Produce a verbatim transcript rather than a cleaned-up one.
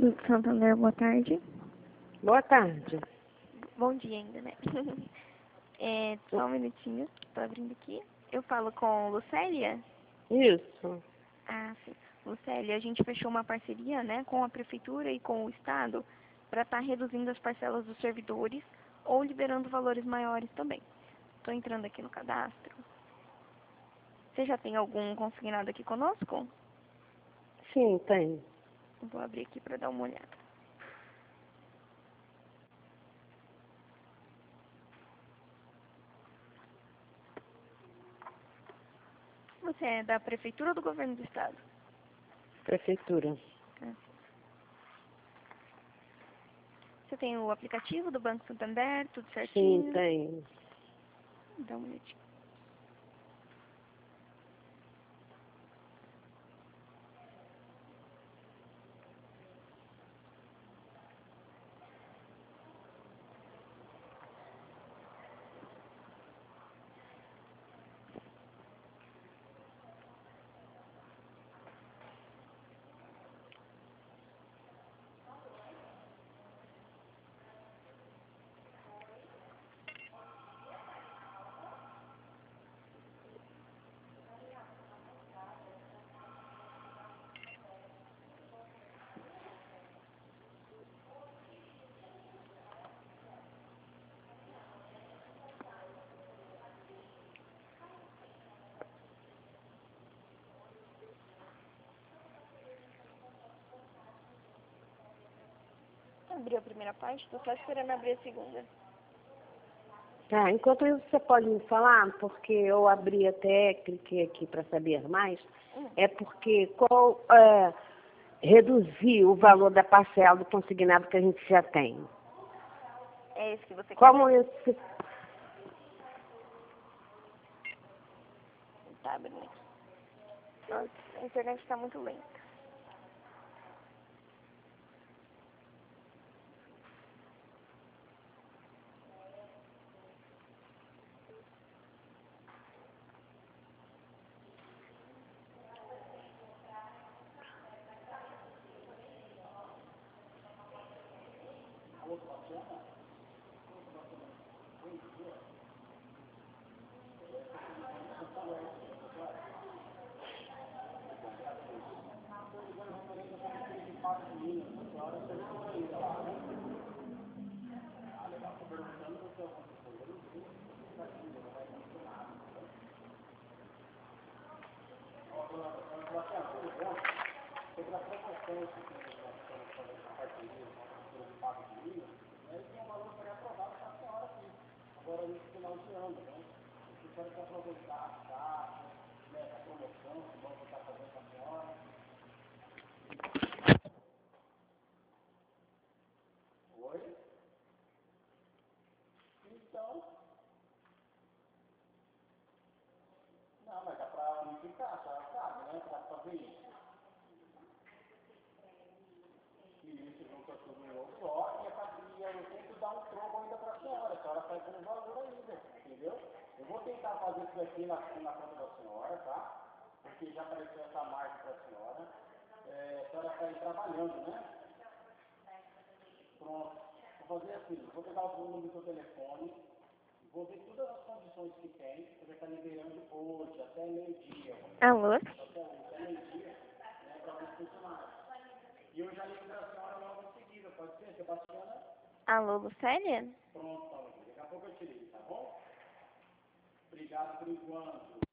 Banco Santander, boa tarde. Boa tarde. Bom dia ainda, né? É, só um minutinho, tô abrindo aqui. Eu falo com Lucélia? Isso. Ah, sim. Lucélia, a gente fechou uma parceria, né, com a Prefeitura e com o Estado para estar reduzindo as parcelas dos servidores ou liberando valores maiores também. Estou entrando aqui no cadastro. Você já tem algum consignado aqui conosco? Sim, tem. Vou abrir aqui para dar uma olhada. Você é da Prefeitura ou do Governo do Estado? Prefeitura. Ah. Você tem o aplicativo do Banco Santander, tudo certinho? Sim, tem. Dá um minutinho. Abriu a primeira parte, tô só esperando abrir a segunda. Tá, enquanto isso você pode me falar, porque eu abri até, cliquei aqui para saber mais, Hum. é porque qual é, reduzir o valor da parcela do consignado que a gente já tem. É esse que você Como quer? esse... Tá abrindo aqui. Nossa, a internet está muito lenta. Não, mas dá para unificar, já sabe, né? Para fazer isso. E isso junta tudo em outro só, e, é, e eu tento dar um troco ainda para a senhora. A senhora faz um valor ainda, entendeu? Eu vou tentar fazer isso daqui na, na conta da senhora, tá? Porque já apareceu essa margem para a senhora. É, a senhora está aí trabalhando, né? Pronto. Vou fazer assim, vou pegar o número do seu telefone. Vou ver todas as condições que tem, você vai estar liberando hoje, até meio-dia. Alô? Até, até meio-dia, né, para os funcionários. E eu já ligo para a senhora logo em seguida, pode ser, Sebastiana? Alô, Lucélia? Pronto, Paulo. Daqui a pouco eu te ligo, tá bom? Obrigado por enquanto.